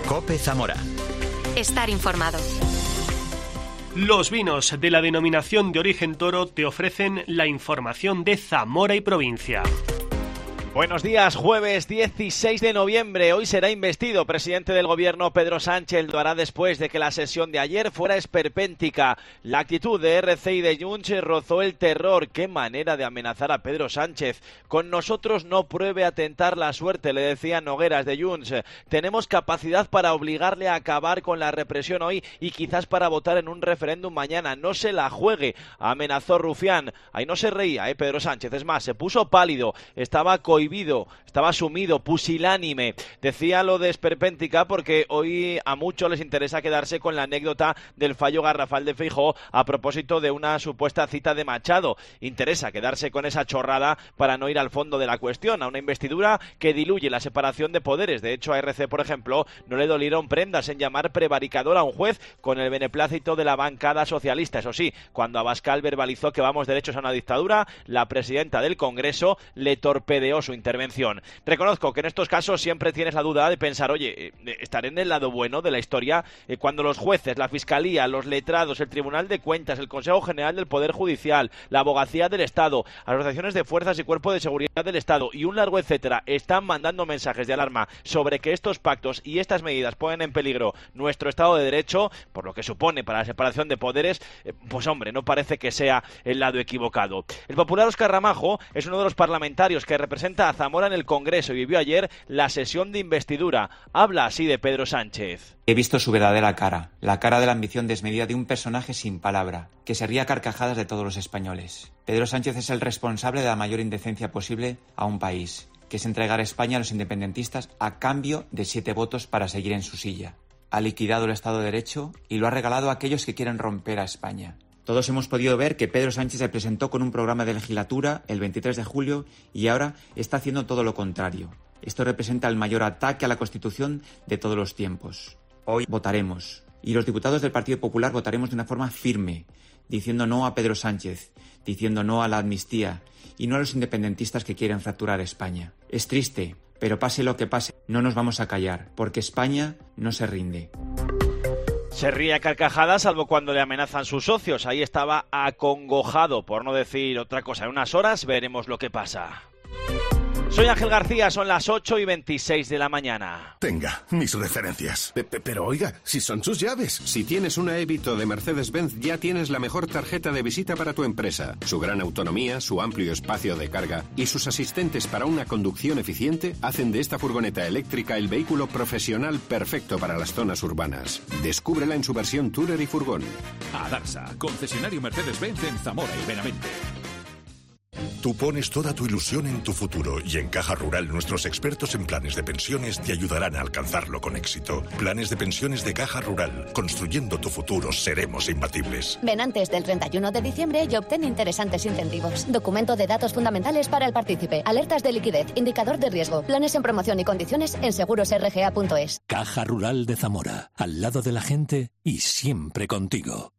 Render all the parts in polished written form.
COPE Zamora. Estar informado. Los vinos de la denominación de origen Toro te ofrecen la información de Zamora y provincia. Buenos días, jueves 16 de noviembre. Hoy será investido presidente del gobierno Pedro Sánchez. Lo hará después de que la sesión de ayer fuera esperpéntica. La actitud de RC y de Junts rozó el terror. Qué manera de amenazar a Pedro Sánchez. Con nosotros no pruebe a tentar la suerte, le decía Nogueras de Junts. Tenemos capacidad para obligarle a acabar con la represión hoy y quizás para votar en un referéndum mañana. No se la juegue, amenazó Rufián. Ahí no se reía, Pedro Sánchez. Es más, se puso pálido, estaba cohibido, estaba sumido, pusilánime. Decía lo de esperpéntica porque hoy a muchos les interesa quedarse con la anécdota del fallo garrafal de Feijóo a propósito de una supuesta cita de Machado. Interesa quedarse con esa chorrada para no ir al fondo de la cuestión, a una investidura que diluye la separación de poderes. De hecho, a RC, por ejemplo, no le dolieron prendas en llamar prevaricador a un juez con el beneplácito de la bancada socialista. Eso sí, cuando Abascal verbalizó que vamos derechos a una dictadura, la presidenta del Congreso le torpedeó su intervención. Reconozco que en estos casos siempre tienes la duda de pensar, oye, ¿estaré en el lado bueno de la historia? Cuando los jueces, la Fiscalía, los letrados, el Tribunal de Cuentas, el Consejo General del Poder Judicial, la Abogacía del Estado, asociaciones de fuerzas y cuerpos de seguridad del Estado y un largo etcétera están mandando mensajes de alarma sobre que estos pactos y estas medidas ponen en peligro nuestro Estado de Derecho, por lo que supone para la separación de poderes, pues hombre, no parece que sea el lado equivocado. El popular Óscar Ramajo es uno de los parlamentarios que representa a Zamora en el Congreso y vivió ayer la sesión de investidura. Habla así de Pedro Sánchez. He visto su verdadera cara, la cara de la ambición desmedida de un personaje sin palabra, que se ría a carcajadas de todos los españoles. Pedro Sánchez es el responsable de la mayor indecencia posible a un país, que es entregar a España a los independentistas a cambio de 7 votos para seguir en su silla. Ha liquidado el Estado de Derecho y lo ha regalado a aquellos que quieren romper a España. Todos hemos podido ver que Pedro Sánchez se presentó con un programa de legislatura el 23 de julio y ahora está haciendo todo lo contrario. Esto representa el mayor ataque a la Constitución de todos los tiempos. Hoy votaremos, y los diputados del Partido Popular votaremos de una forma firme, diciendo no a Pedro Sánchez, diciendo no a la amnistía y no a los independentistas que quieren fracturar España. Es triste, pero pase lo que pase, no nos vamos a callar, porque España no se rinde. Se ríe a carcajadas, salvo cuando le amenazan sus socios. Ahí estaba acongojado, por no decir otra cosa. En unas horas veremos lo que pasa. Soy Ángel García, son las 8:26 de la mañana. Tenga, mis referencias. Pero oiga, si son sus llaves. Si tienes una Evito de Mercedes-Benz, ya tienes la mejor tarjeta de visita para tu empresa. Su gran autonomía, su amplio espacio de carga y sus asistentes para una conducción eficiente hacen de esta furgoneta eléctrica el vehículo profesional perfecto para las zonas urbanas. Descúbrela en su versión Tourer y Furgón. Adarsa, concesionario Mercedes-Benz en Zamora y Benavente. Tú pones toda tu ilusión en tu futuro y en Caja Rural nuestros expertos en planes de pensiones te ayudarán a alcanzarlo con éxito. Planes de pensiones de Caja Rural. Construyendo tu futuro seremos imbatibles. Ven antes del 31 de diciembre y obtén interesantes incentivos. Documento de datos fundamentales para el partícipe. Alertas de liquidez. Indicador de riesgo. Planes en promoción y condiciones en segurosrga.es. Caja Rural de Zamora. Al lado de la gente y siempre contigo.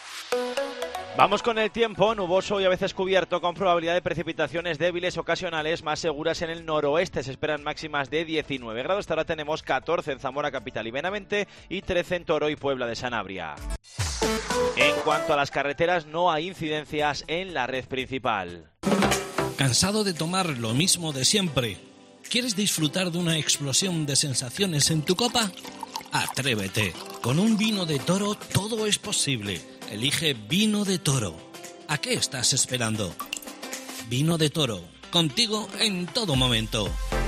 Vamos con el tiempo, nuboso y a veces cubierto, con probabilidad de precipitaciones débiles ocasionales, más seguras en el noroeste. Se esperan máximas de 19 grados. Hasta ahora tenemos 14 en Zamora capital y Benavente y 13 en Toro y Puebla de Sanabria. En cuanto a las carreteras, no hay incidencias en la red principal. ¿Cansado de tomar lo mismo de siempre? ¿Quieres disfrutar de una explosión de sensaciones en tu copa? Atrévete. Con un vino de Toro todo es posible. Elige Vino de Toro. ¿A qué estás esperando? Vino de Toro, contigo en todo momento.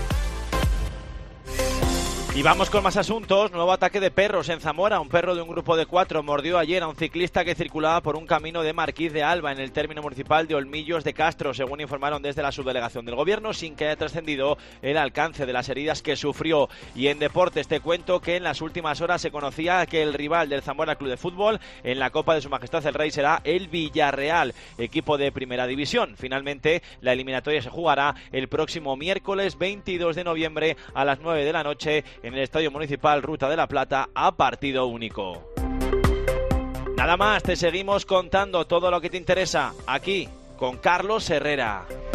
Y vamos con más asuntos. Nuevo ataque de perros en Zamora. Un perro de un grupo de 4 mordió ayer a un ciclista que circulaba por un camino de Marquís de Alba en el término municipal de Olmillos de Castro, según informaron desde la subdelegación del gobierno, sin que haya trascendido el alcance de las heridas que sufrió. Y en deportes te cuento que en las últimas horas se conocía que el rival del Zamora Club de Fútbol en la Copa de Su Majestad el Rey será el Villarreal, equipo de Primera División. Finalmente, la eliminatoria se jugará el próximo miércoles 22 de noviembre a las 9 de la noche en el Estadio Municipal Ruta de la Plata a partido único. Nada más, te seguimos contando todo lo que te interesa aquí con Carlos Herrera.